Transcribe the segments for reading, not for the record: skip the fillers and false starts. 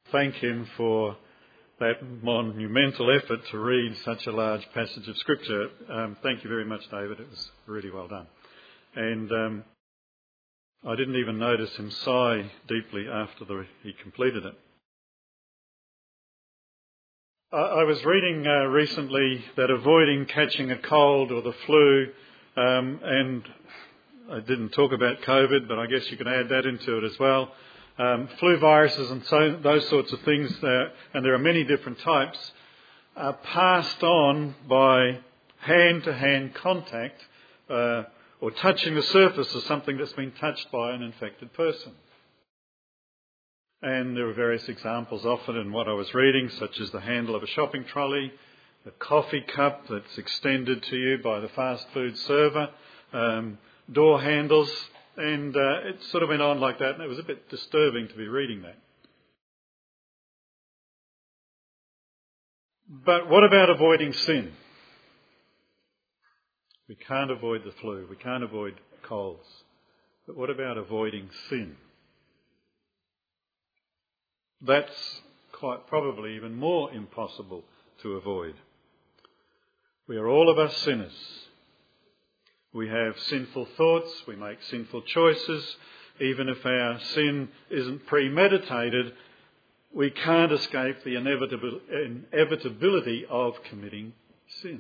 thank him for that monumental effort to read such a large passage of Scripture. Thank you very much, David. It was really well done. And I didn't even notice him sigh deeply after he completed it. I was reading recently that avoiding catching a cold or the flu, and I didn't talk about COVID, but I guess you can add that into it as well. Flu viruses and those sorts of things, and there are many different types, are passed on by hand-to-hand contact or touching the surface of something that's been touched by an infected person. And there are various examples often in what I was reading, such as the handle of a shopping trolley, the coffee cup that's extended to you by the fast food server, door handles, and it sort of went on like that, and it was a bit disturbing to be reading that. But what about avoiding sin? We can't avoid the flu, we can't avoid colds. But what about avoiding sin? That's quite probably even more impossible to avoid. We are all of us sinners. We have sinful thoughts, we make sinful choices. Even if our sin isn't premeditated, we can't escape the inevitability of committing sin.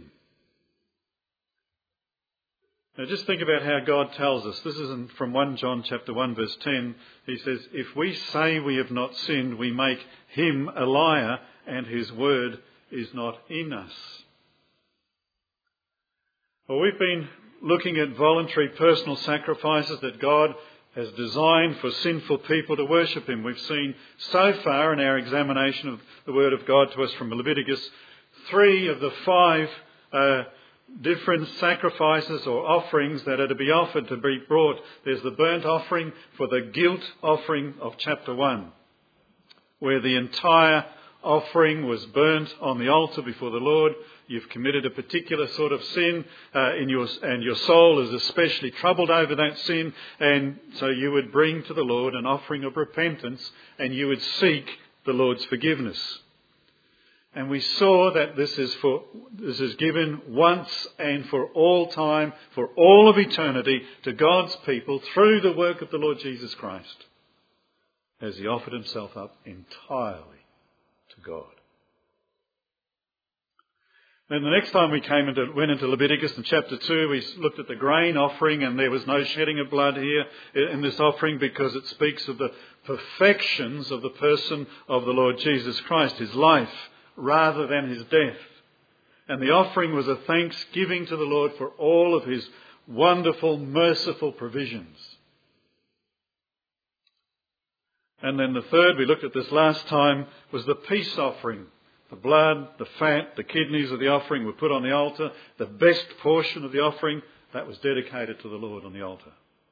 Now just think about how God tells us. This is from 1 John chapter 1 verse 10. He says, if we say we have not sinned, we make him a liar and his word is not in us. Well, we've been looking at voluntary personal sacrifices that God has designed for sinful people to worship him. We've seen so far in our examination of the word of God to us from Leviticus 3 of the 5 different sacrifices or offerings that are to be offered, to be brought. There's the burnt offering for the guilt offering of chapter 1, where the entire offering was burnt on the altar before the Lord. You've committed a particular sort of sin and your soul is especially troubled over that sin, and so you would bring to the Lord an offering of repentance and you would seek the Lord's forgiveness. And we saw that this is given once and for all time, for all of eternity, to God's people through the work of the Lord Jesus Christ, as he offered himself up entirely to God. Then the next time we went into Leviticus in chapter 2, we looked at the grain offering, and there was no shedding of blood here in this offering because it speaks of the perfections of the person of the Lord Jesus Christ, his life, rather than his death. And the offering was a thanksgiving to the Lord for all of his wonderful, merciful provisions. And then the third we looked at this last time was the peace offering. The blood, the fat, the kidneys of the offering were put on the altar. The best portion of the offering, that was dedicated to the Lord on the altar.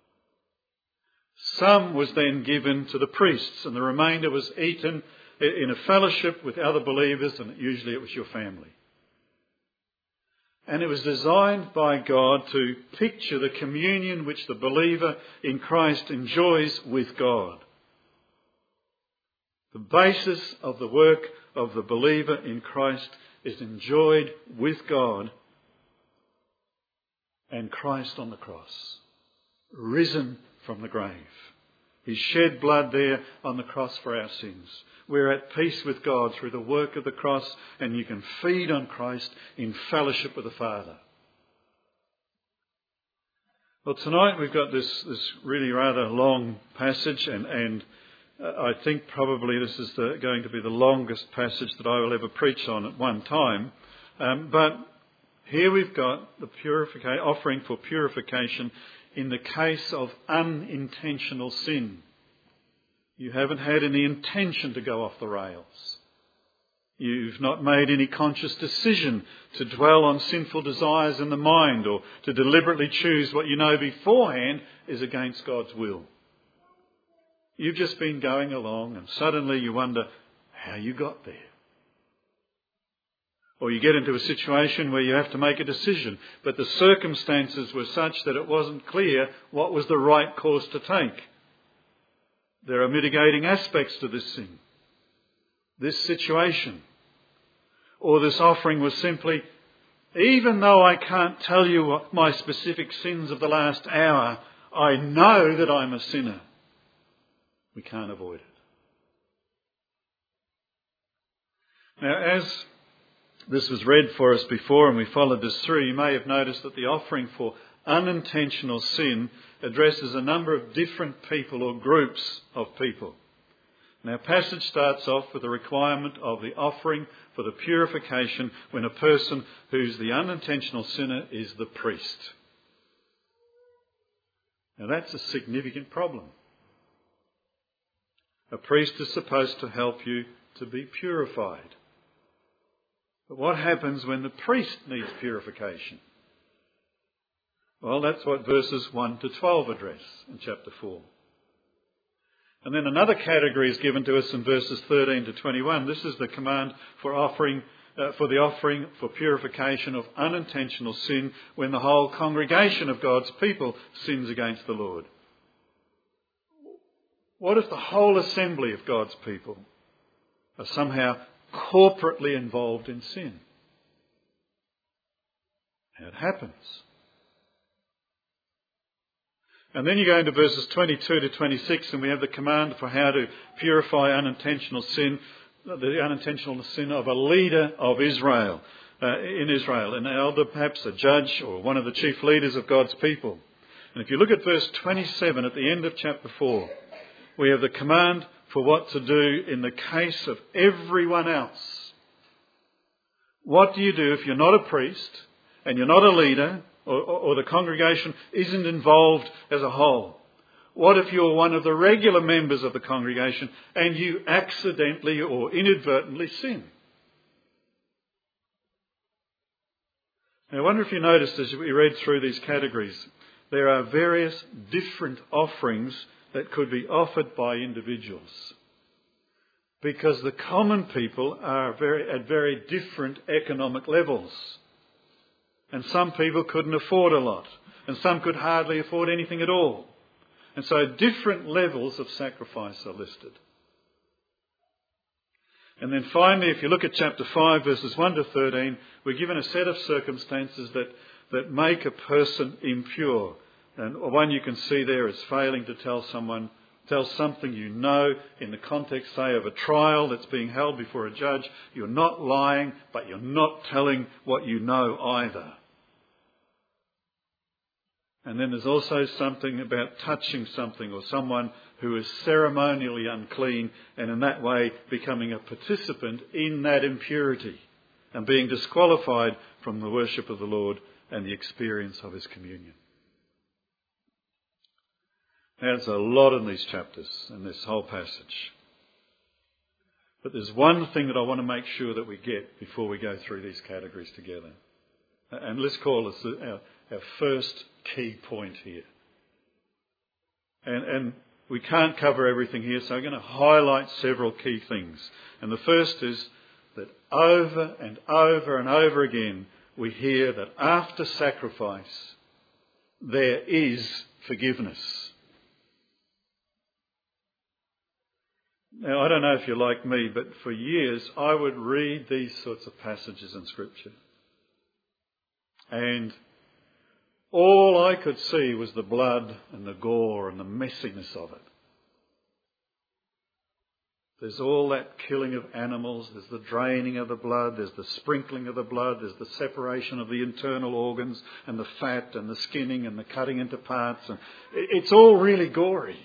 Some was then given to the priests, and the remainder was eaten in a fellowship with other believers, and usually it was your family. And it was designed by God to picture the communion which the believer in Christ enjoys with God. The basis of the work of the believer in Christ is enjoyed with God and Christ on the cross, risen from the grave. He shed blood there on the cross for our sins. We're at peace with God through the work of the cross, and you can feed on Christ in fellowship with the Father. Well, tonight we've got this really rather long passage, and I think probably this is going to be the longest passage that I will ever preach on at one time. But here we've got the offering for purification in the case of unintentional sin. You haven't had any intention to go off the rails. You've not made any conscious decision to dwell on sinful desires in the mind or to deliberately choose what you know beforehand is against God's will. You've just been going along and suddenly you wonder how you got there. Or you get into a situation where you have to make a decision, but the circumstances were such that it wasn't clear what was the right course to take. There are mitigating aspects to this sin. this situation, or this offering was simply, even though I can't tell you what my specific sins of the last hour, I know that I'm a sinner. We can't avoid it. Now, as this was read for us before and we followed this through, you may have noticed that the offering for unintentional sin addresses a number of different people or groups of people. And our passage starts off with the requirement of the offering for the purification when a person who's the unintentional sinner is the priest. Now that's a significant problem. A priest is supposed to help you to be purified. But what happens when the priest needs purification? Well, that's what verses 1 to 12 address in chapter 4. And then another category is given to us in verses 13 to 21. This is the command for the offering for purification of unintentional sin when the whole congregation of God's people sins against the Lord. What if the whole assembly of God's people are somehow corporately involved in sin? It happens. And then you go into verses 22 to 26 and we have the command for how to purify unintentional sin, the unintentional sin of a leader of Israel, in Israel, an elder, perhaps a judge or one of the chief leaders of God's people. And if you look at verse 27 at the end of chapter 4, we have the command for what to do in the case of everyone else. What do you do if you're not a priest and you're not a leader, or the congregation isn't involved as a whole? What if you're one of the regular members of the congregation and you accidentally or inadvertently sin? Now, I wonder if you noticed as we read through these categories, there are various different offerings that could be offered by individuals. Because the common people are at very different economic levels. And some people couldn't afford a lot. And some could hardly afford anything at all. And so different levels of sacrifice are listed. And then finally, if you look at chapter 5, verses 1 to 13, we're given a set of circumstances that make a person impure. And one you can see there is failing to tell something you know in the context, say, of a trial that's being held before a judge. You're not lying, but you're not telling what you know either. And then there's also something about touching something or someone who is ceremonially unclean and in that way becoming a participant in that impurity and being disqualified from the worship of the Lord and the experience of his communion. There's a lot in these chapters, in this whole passage. But there's one thing that I want to make sure that we get before we go through these categories together. And let's call this our first key point here. And we can't cover everything here, so I'm going to highlight several key things. And the first is that over and over and over again, we hear that after sacrifice, there is forgiveness. Now, I don't know if you're like me, but for years I would read these sorts of passages in Scripture. And all I could see was the blood and the gore and the messiness of it. There's all that killing of animals, there's the draining of the blood, there's the sprinkling of the blood, there's the separation of the internal organs and the fat and the skinning and the cutting into parts. And it's all really gory.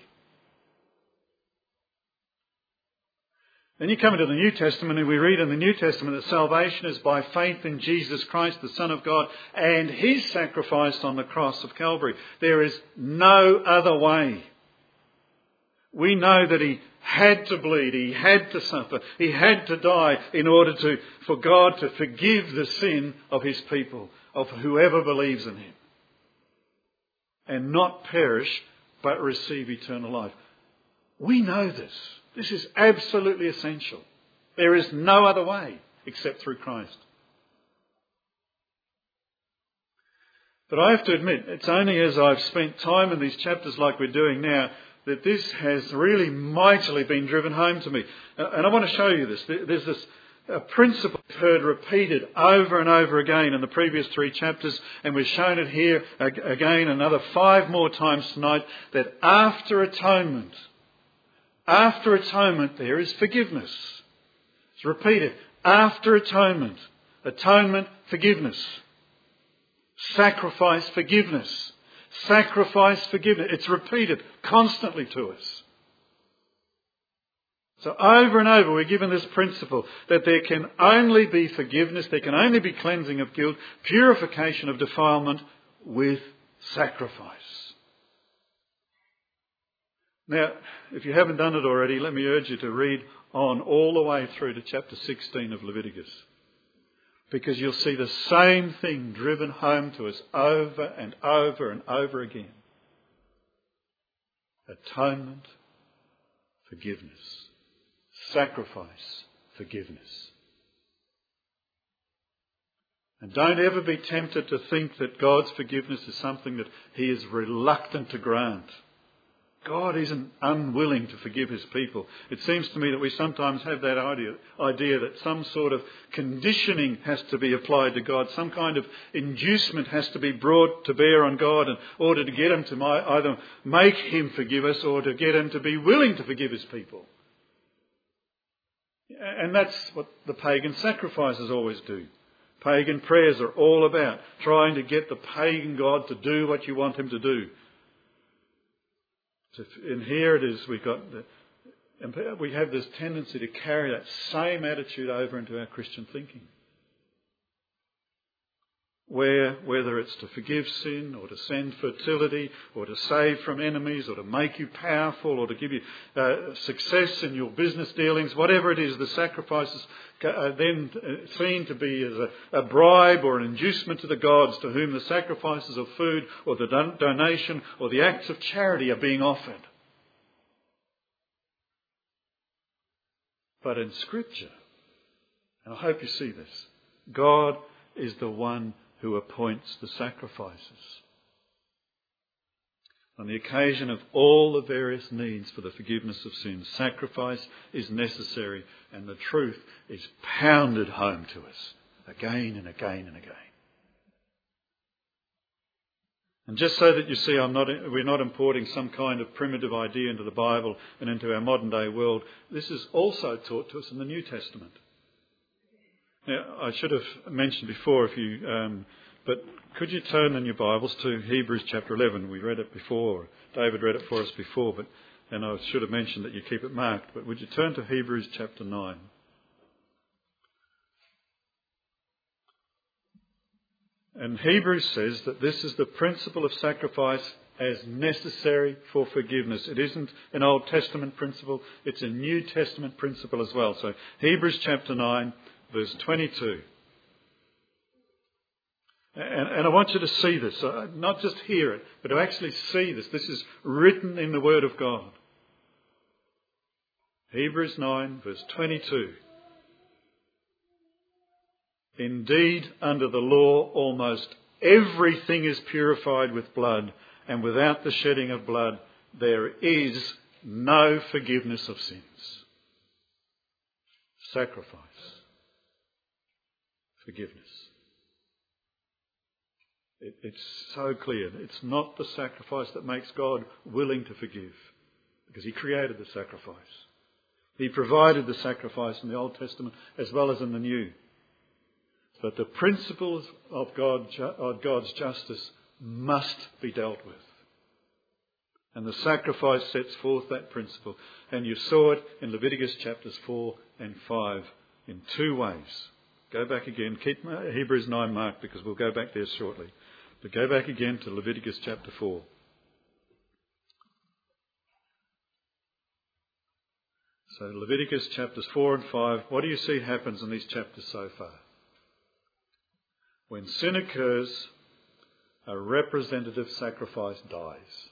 Then you come into the New Testament and we read in the New Testament that salvation is by faith in Jesus Christ, the Son of God, and his sacrifice on the cross of Calvary. There is no other way. We know that he had to bleed, he had to suffer, he had to die in order for God to forgive the sin of his people, of whoever believes in him. And not perish, but receive eternal life. We know this. This is absolutely essential. There is no other way except through Christ. But I have to admit, it's only as I've spent time in these chapters like we're doing now that this has really mightily been driven home to me. And I want to show you this. There's this principle we've heard repeated over and over again in the previous 3 chapters, and we've shown it here again another 5 more times tonight, that after atonement there is forgiveness. It's repeated. After atonement, forgiveness. Sacrifice, forgiveness. Sacrifice, forgiveness. It's repeated constantly to us. So over and over we're given this principle that there can only be forgiveness, there can only be cleansing of guilt, purification of defilement with sacrifice. Now, if you haven't done it already, let me urge you to read on all the way through to chapter 16 of Leviticus. Because you'll see the same thing driven home to us over and over and over again. Atonement, forgiveness. Sacrifice, forgiveness. And don't ever be tempted to think that God's forgiveness is something that He is reluctant to grant. God isn't unwilling to forgive His people. It seems to me that we sometimes have that idea that some sort of conditioning has to be applied to God. Some kind of inducement has to be brought to bear on God in order to get Him to either make Him forgive us or to get Him to be willing to forgive His people. And that's what the pagan sacrifices always do. Pagan prayers are all about trying to get the pagan God to do what you want Him to do. So, and here it is, we have this tendency to carry that same attitude over into our Christian thinking. Where, whether it's to forgive sin or to send fertility or to save from enemies or to make you powerful or to give you success in your business dealings, whatever it is, the sacrifices are then seen to be as a bribe or an inducement to the gods to whom the sacrifices of food or the donation or the acts of charity are being offered. But in Scripture, and I hope you see this, God is the one who appoints the sacrifices. On the occasion of all the various needs for the forgiveness of sins, sacrifice is necessary, and the truth is pounded home to us again and again and again. And just so that you see, we're not importing some kind of primitive idea into the Bible and into our modern day world, this is also taught to us in the New Testament. Now, I should have mentioned before, but could you turn in your Bibles to Hebrews chapter 11? We read it before. David read it for us before, and I should have mentioned that you keep it marked. But would you turn to Hebrews chapter 9? And Hebrews says that this is the principle of sacrifice as necessary for forgiveness. It isn't an Old Testament principle, it's a New Testament principle as well. So Hebrews chapter 9, verse 22. And I want you to see this, not just hear it, but to actually see this. This is written in the Word of God. Hebrews 9, verse 22. Indeed, under the law, almost everything is purified with blood, and without the shedding of blood, there is no forgiveness of sins. Sacrifice. Forgiveness. It's so clear. It's not the sacrifice that makes God willing to forgive, because He created the sacrifice. He provided the sacrifice in the Old Testament as well as in the New. But the principles of God's justice must be dealt with. And the sacrifice sets forth that principle. And you saw it in Leviticus chapters 4 and 5 in 2 ways. Go back again. Keep Hebrews 9 marked, because we'll go back there shortly. But go back again to Leviticus chapter 4. So Leviticus chapters 4 and 5, what do you see happens in these chapters so far? When sin occurs, a representative sacrifice dies.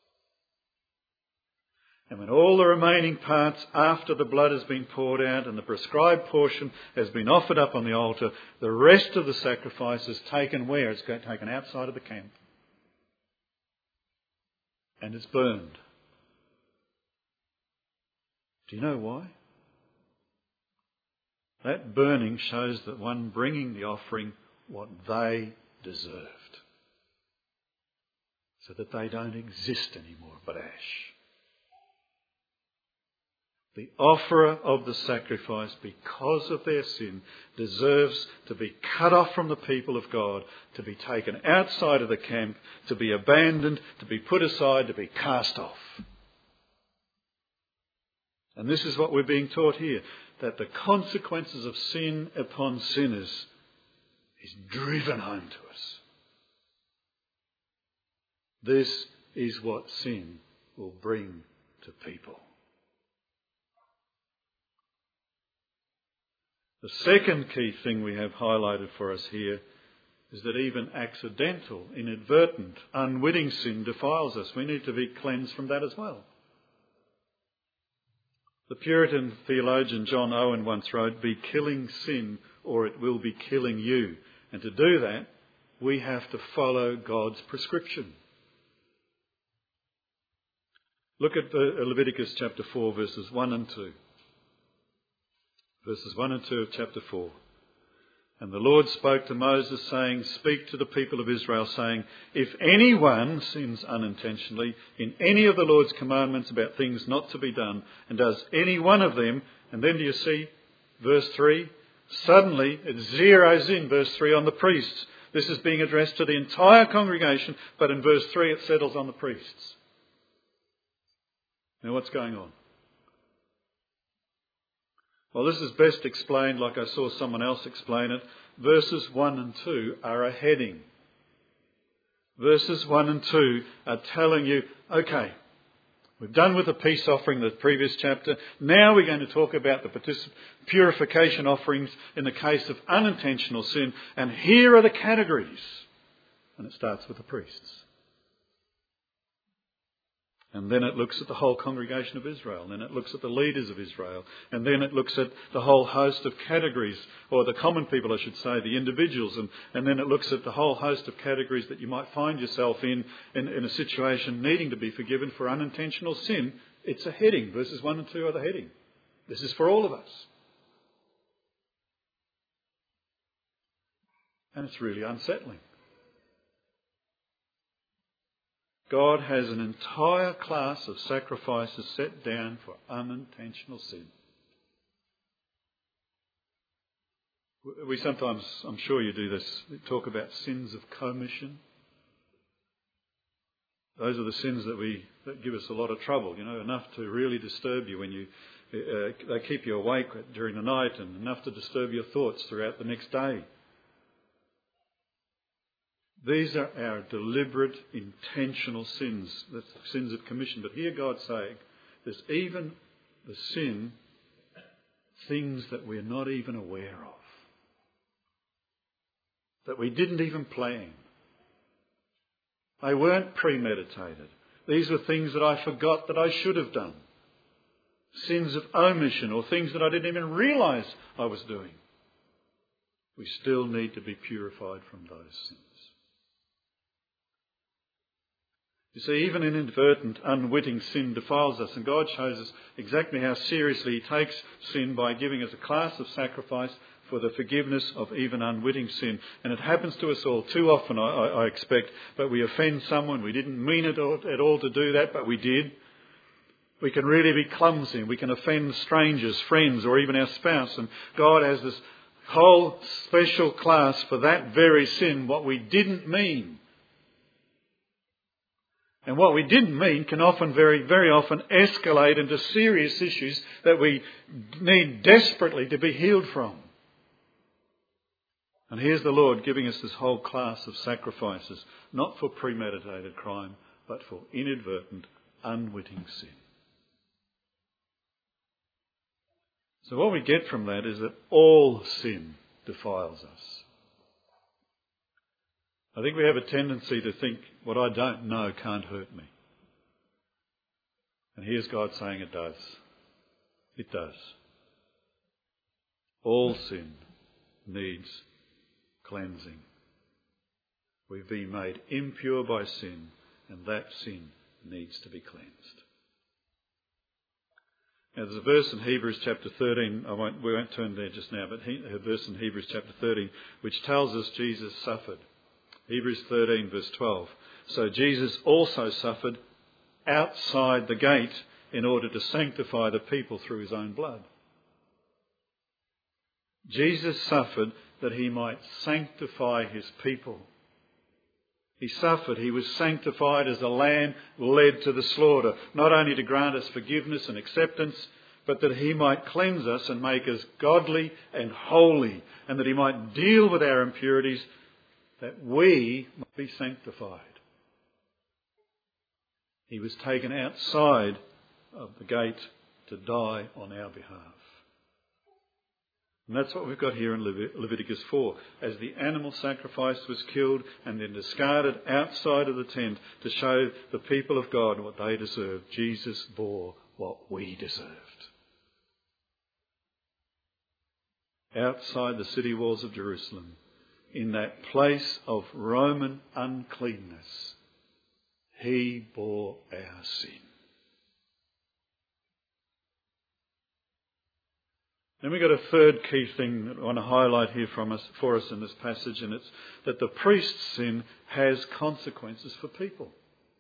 And when all the remaining parts after the blood has been poured out and the prescribed portion has been offered up on the altar, the rest of the sacrifice is taken where? It's taken outside of the camp. And it's burned. Do you know why? That burning shows the one bringing the offering what they deserved, so that they don't exist anymore but ash. The offerer of the sacrifice, because of their sin, deserves to be cut off from the people of God, to be taken outside of the camp, to be abandoned, to be put aside, to be cast off. And this is what we're being taught here, that the consequences of sin upon sinners is driven home to us. This is what sin will bring to people. The second key thing we have highlighted for us here is that even accidental, inadvertent, unwitting sin defiles us. We need to be cleansed from that as well. The Puritan theologian John Owen once wrote, "Be killing sin or it will be killing you." And to do that, we have to follow God's prescription. Look at Leviticus chapter 4, verses 1 and 2. Verses 1 and 2 of chapter 4. "And the Lord spoke to Moses, saying, Speak to the people of Israel, saying, If anyone sins unintentionally in any of the Lord's commandments about things not to be done, and does any one of them," and then do you see verse 3? Suddenly it zeroes in, verse 3, on the priests. This is being addressed to the entire congregation, but in verse 3 it settles on the priests. Now what's going on? Well, this is best explained like I saw someone else explain it. Verses 1 and 2 are a heading. Verses 1 and 2 are telling you, okay, we've done with the peace offering, the previous chapter. Now we're going to talk about the purification offerings in the case of unintentional sin. And here are the categories. And it starts with the priests. And then it looks at the whole congregation of Israel. And then it looks at the leaders of Israel. And then it looks at the whole host of categories, or the common people, I should say, the individuals. And then it looks at the whole host of categories that you might find yourself in a situation needing to be forgiven for unintentional sin. It's a heading. Verses 1 and 2 are the heading. This is for all of us. And it's really unsettling. God has an entire class of sacrifices set down for unintentional sin. We sometimes, I'm sure you do this, talk about sins of commission. Those are the sins that give us a lot of trouble, enough to really disturb you when they keep you awake during the night, and enough to disturb your thoughts throughout the next day. These are our deliberate, intentional sins, the sins of commission. But here God's saying there's even the sin, things that we're not even aware of, that we didn't even plan. They weren't premeditated. These were things that I forgot that I should have done. Sins of omission, or things that I didn't even realise I was doing. We still need to be purified from those sins. You see, even inadvertent, unwitting sin defiles us, and God shows us exactly how seriously He takes sin by giving us a class of sacrifice for the forgiveness of even unwitting sin. And it happens to us all too often, I expect, but we offend someone. We didn't mean it at all to do that, but we did. We can really be clumsy. We can offend strangers, friends, or even our spouse. And God has this whole special class for that very sin, what we didn't mean. And what we didn't mean can often, very, very often, escalate into serious issues that we need desperately to be healed from. And here's the Lord giving us this whole class of sacrifices, not for premeditated crime, but for inadvertent, unwitting sin. So what we get from that is that all sin defiles us. I think we have a tendency to think what I don't know can't hurt me. And here's God saying it does. It does. All sin needs cleansing. We've been made impure by sin, and that sin needs to be cleansed. Now, there's a verse in Hebrews chapter 13, we won't turn there just now, but a verse in Hebrews chapter 13 which tells us Jesus suffered. Hebrews 13 verse 12. So Jesus also suffered outside the gate in order to sanctify the people through his own blood. Jesus suffered that he might sanctify his people. He suffered, he was sanctified as a lamb led to the slaughter, not only to grant us forgiveness and acceptance, but that he might cleanse us and make us godly and holy, and that he might deal with our impurities, that we might be sanctified. He was taken outside of the gate to die on our behalf. And that's what we've got here in Leviticus 4. As the animal sacrifice was killed and then discarded outside of the tent to show the people of God what they deserved, Jesus bore what we deserved. Outside the city walls of Jerusalem, in that place of Roman uncleanness, he bore our sin. Then we've got a third key thing that I want to highlight here for us in this passage, and it's that the priest's sin has consequences for people.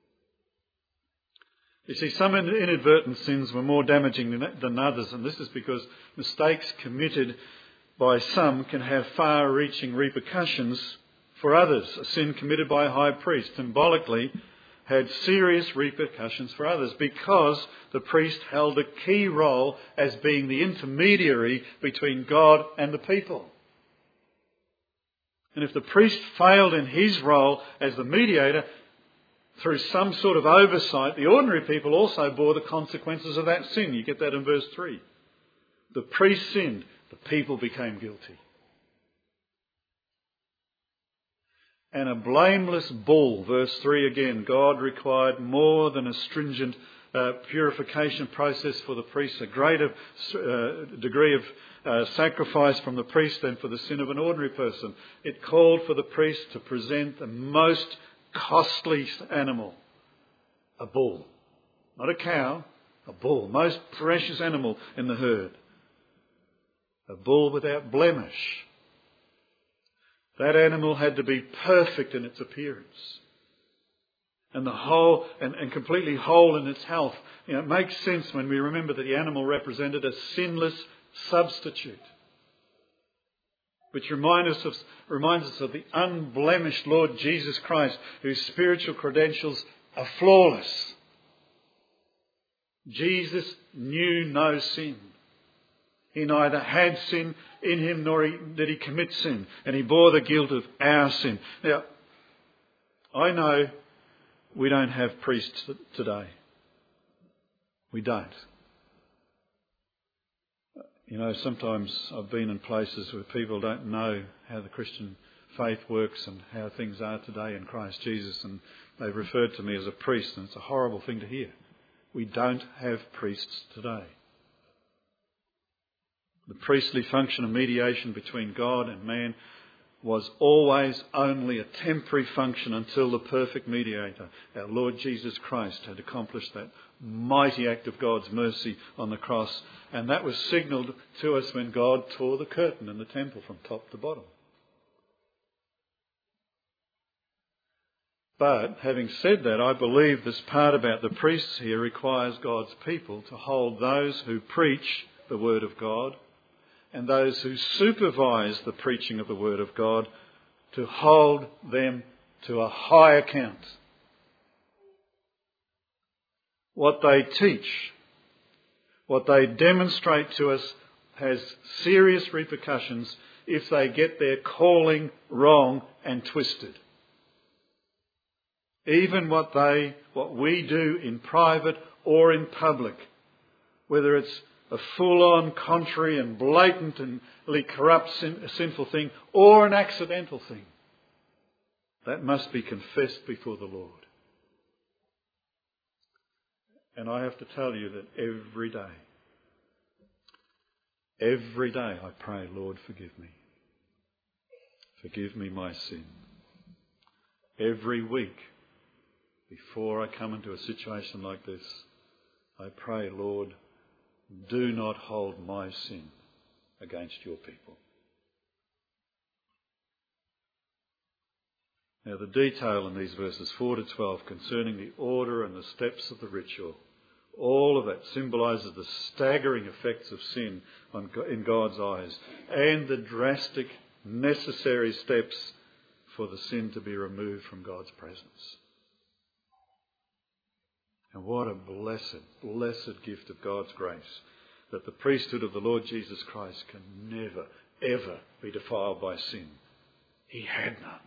You see, some inadvertent sins were more damaging than others, and this is because mistakes committed by some can have far-reaching repercussions for others. A sin committed by a high priest symbolically had serious repercussions for others because the priest held a key role as being the intermediary between God and the people. And if the priest failed in his role as the mediator, through some sort of oversight, the ordinary people also bore the consequences of that sin. You get that in verse 3. The priest sinned, the people became guilty. And a blameless bull, verse 3 again, God required more than a stringent purification process for the priest, a greater degree of sacrifice from the priest than for the sin of an ordinary person. It called for the priest to present the most costly animal, a bull. Not a cow, a bull, most precious animal in the herd. A bull without blemish. That animal had to be perfect in its appearance. And the whole, and completely whole in its health. You know, it makes sense when we remember that the animal represented a sinless substitute. Which reminds us of the unblemished Lord Jesus Christ, whose spiritual credentials are flawless. Jesus knew no sin. He neither had sin in him nor did he commit sin. And he bore the guilt of our sin. Now, I know we don't have priests today. We don't. You know, sometimes I've been in places where people don't know how the Christian faith works and how things are today in Christ Jesus. And they've referred to me as a priest, and it's a horrible thing to hear. We don't have priests today. The priestly function of mediation between God and man was always only a temporary function until the perfect mediator, our Lord Jesus Christ, had accomplished that mighty act of God's mercy on the cross. And that was signalled to us when God tore the curtain in the temple from top to bottom. But having said that, I believe this part about the priests here requires God's people to hold those who preach the Word of God and those who supervise the preaching of the Word of God, to hold them to a high account. What they teach, what they demonstrate to us, has serious repercussions if they get their calling wrong and twisted. Even what we do in private or in public, whether it's a full-on, contrary and blatantly corrupt, sinful thing, or an accidental thing, that must be confessed before the Lord. And I have to tell you that every day I pray, Lord, forgive me. Forgive me my sin. Every week, before I come into a situation like this, I pray, Lord, do not hold my sin against your people. Now the detail in these verses 4 to 12 concerning the order and the steps of the ritual, all of that symbolises the staggering effects of sin in God's eyes and the drastic, necessary steps for the sin to be removed from God's presence. And what a blessed, blessed gift of God's grace that the priesthood of the Lord Jesus Christ can never, ever be defiled by sin. He had none.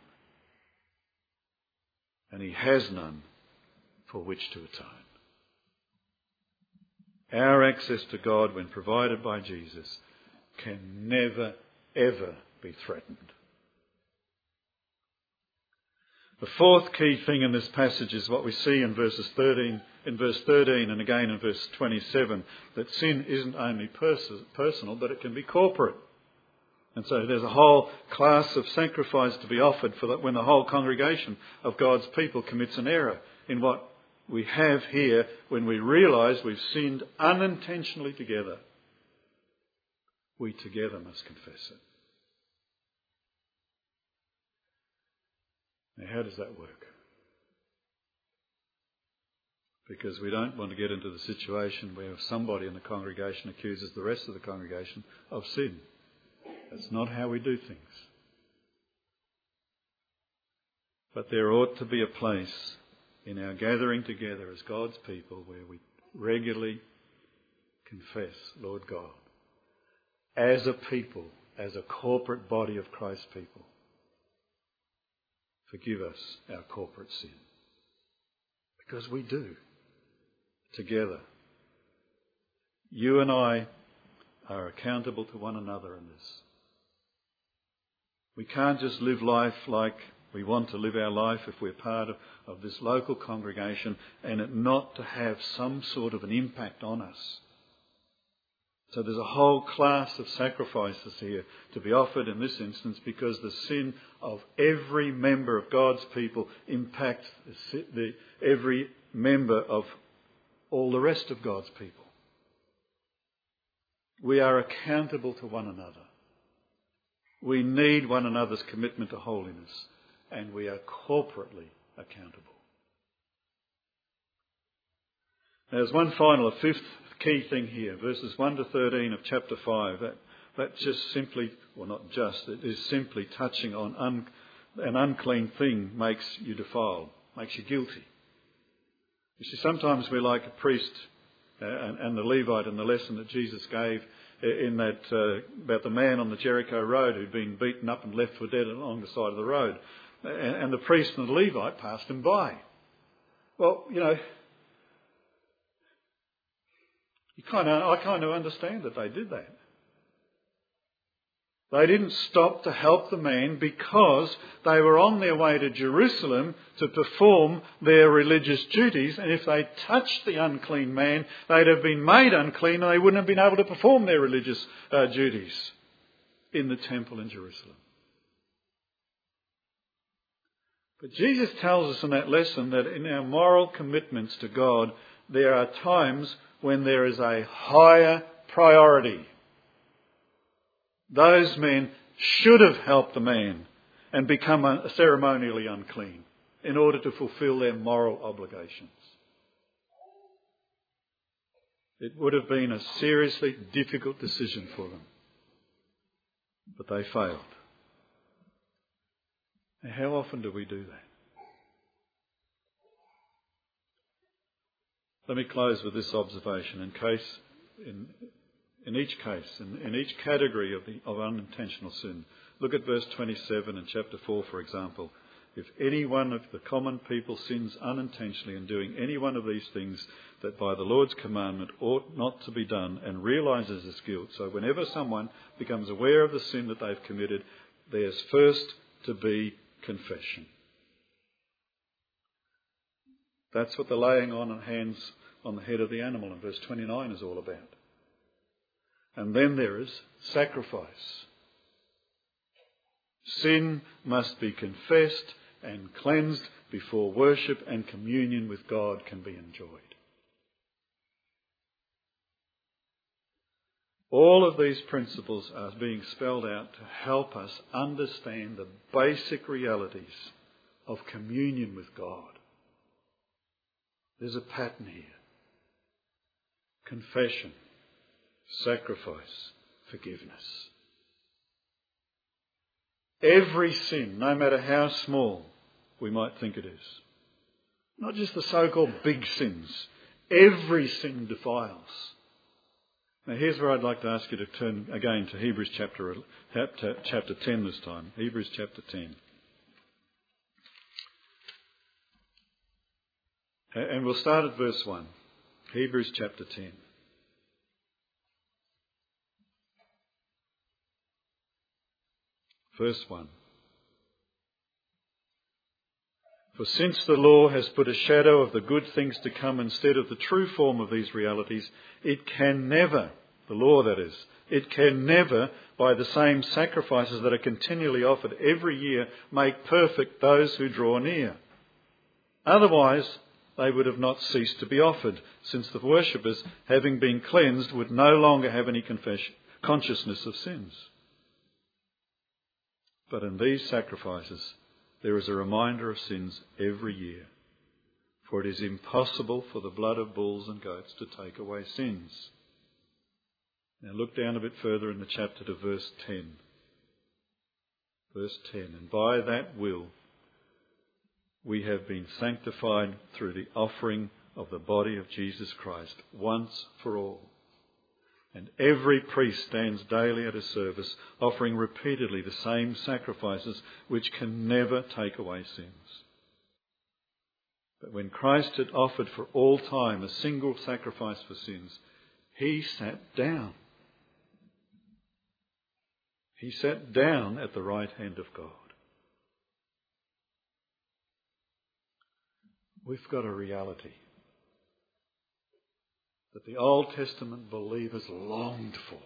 And he has none for which to atone. Our access to God, when provided by Jesus, can never, ever be threatened. The fourth key thing in this passage is what we see in verse 13 and again in verse 27, that sin isn't only personal, but it can be corporate. And so there's a whole class of sacrifice to be offered for that when the whole congregation of God's people commits an error in what we have here when we realise we've sinned unintentionally together. We together must confess it. Now, how does that work? Because we don't want to get into the situation where somebody in the congregation accuses the rest of the congregation of sin. That's not how we do things. But there ought to be a place in our gathering together as God's people where we regularly confess, Lord God, as a people, as a corporate body of Christ's people, forgive us our corporate sin. Because we do, together. You and I are accountable to one another in this. We can't just live life like we want to live our life if we're part of this local congregation and it not to have some sort of an impact on us. So there's a whole class of sacrifices here to be offered in this instance because the sin of every member of God's people impacts every member of all the rest of God's people. We are accountable to one another. We need one another's commitment to holiness, and we are corporately accountable. Now, there's one final, a fifth key thing here, verses 1 to 13 of chapter 5. That just simply, well not just, it is simply touching on an unclean thing makes you defiled, makes you guilty. You see, sometimes we're like a priest and the Levite in the lesson that Jesus gave in that about the man on the Jericho road who'd been beaten up and left for dead along the side of the road. And the priest and the Levite passed him by. Well, I kind of understand that they did that. They didn't stop to help the man because they were on their way to Jerusalem to perform their religious duties. And if they touched the unclean man, they'd have been made unclean and they wouldn't have been able to perform their religious duties in the temple in Jerusalem. But Jesus tells us in that lesson that in our moral commitments to God, there are times when there is a higher priority. Those men should have helped the man and become ceremonially unclean in order to fulfill their moral obligations. It would have been a seriously difficult decision for them. But they failed. Now, how often do we do that? Let me close with this observation. In each case, in each category of unintentional sin, look at verse 27 in chapter 4, for example. If any one of the common people sins unintentionally in doing any one of these things that by the Lord's commandment ought not to be done and realises his guilt, so whenever someone becomes aware of the sin that they've committed, there's first to be confession. That's what the laying on of hands on the head of the animal in verse 29 is all about. And then there is sacrifice. Sin must be confessed and cleansed before worship and communion with God can be enjoyed. All of these principles are being spelled out to help us understand the basic realities of communion with God. There's a pattern here. Confession, sacrifice, forgiveness. Every sin, no matter how small we might think it is, not just the so-called big sins, every sin defiles. Now here's where I'd like to ask you to turn again to Hebrews chapter 10 this time. Hebrews chapter 10. And we'll start at verse 1. Hebrews chapter 10. Verse 1. For since the law has put a shadow of the good things to come instead of the true form of these realities, it can never, the law that is, it can never, by the same sacrifices that are continually offered every year, make perfect those who draw near. Otherwise, they would have not ceased to be offered, since the worshippers, having been cleansed, would no longer have any consciousness of sins. But in these sacrifices, there is a reminder of sins every year, for it is impossible for the blood of bulls and goats to take away sins. Now look down a bit further in the chapter to verse 10. Verse 10, and by that will we have been sanctified through the offering of the body of Jesus Christ once for all. And every priest stands daily at his service, offering repeatedly the same sacrifices which can never take away sins. But when Christ had offered for all time a single sacrifice for sins, he sat down. He sat down at the right hand of God. We've got a reality that the Old Testament believers longed for.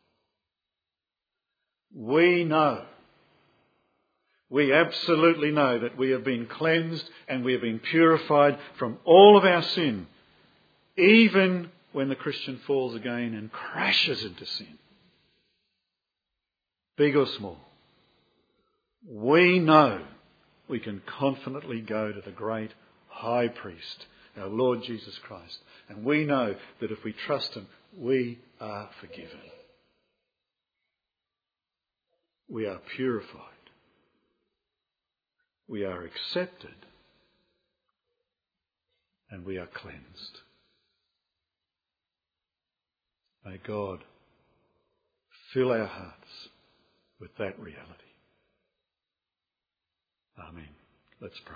We know, we absolutely know that we have been cleansed and we have been purified from all of our sin, even when the Christian falls again and crashes into sin, big or small. We know we can confidently go to the great High Priest, our Lord Jesus Christ. And we know that if we trust him, we are forgiven. We are purified. We are accepted. And we are cleansed. May God fill our hearts with that reality. Amen. Let's pray.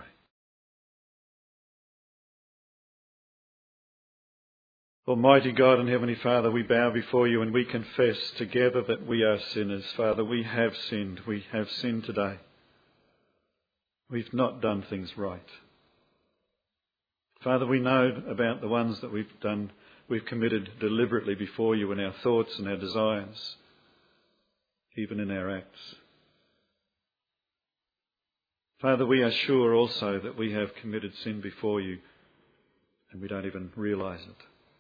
Almighty God and Heavenly Father, we bow before you and we confess together that we are sinners. Father, we have sinned. We have sinned today. We've not done things right. Father, we know about the ones that we've committed deliberately before you in our thoughts and our desires, even in our acts. Father, we are sure also that we have committed sin before you and we don't even realise it.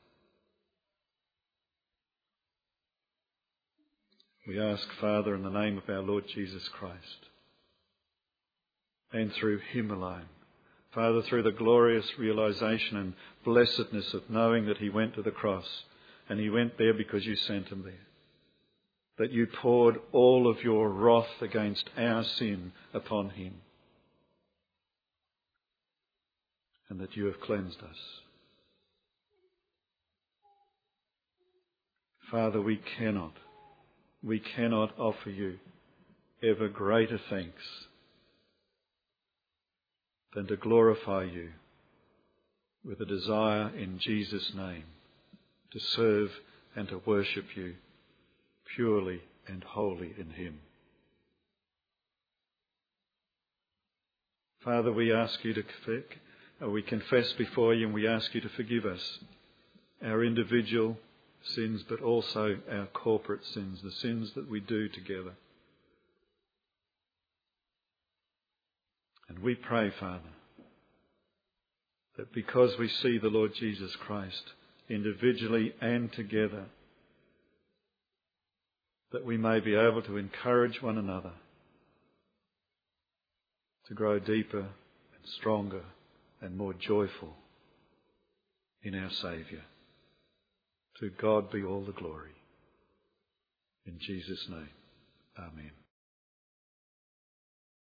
We ask, Father, in the name of our Lord Jesus Christ, and through him alone, Father, through the glorious realisation and blessedness of knowing that he went to the cross, and he went there because you sent him there, that you poured all of your wrath against our sin upon him, and that you have cleansed us. Father, we cannot offer you ever greater thanks than to glorify you with a desire in Jesus' name to serve and to worship you purely and wholly in him. Father, we ask you we confess before you and we ask you to forgive us our individual sins, but also our corporate sins, the sins that we do together. And we pray, Father, that because we see the Lord Jesus Christ individually and together that we may be able to encourage one another to grow deeper and stronger and more joyful in our Saviour. To God be all the glory. In Jesus' name, amen.